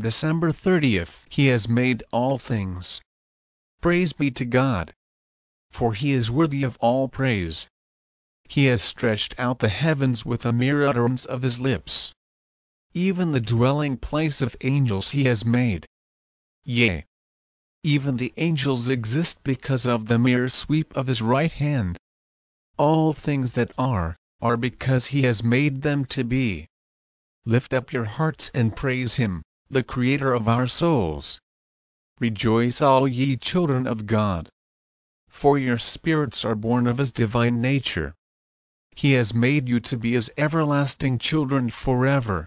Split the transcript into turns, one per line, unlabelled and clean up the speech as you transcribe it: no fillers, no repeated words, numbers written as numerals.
December 30th. He has made all things. Praise be to God. For He is worthy of all praise. He has stretched out the heavens with a mere utterance of His lips. Even the dwelling place of angels He has made. Yea, even the angels exist because of the mere sweep of His right hand. All things that are because He has made them to be. Lift up your hearts and praise Him, the Creator of our souls. Rejoice, all ye children of God. For your spirits are born of His divine nature. He has made you to be His everlasting children forever.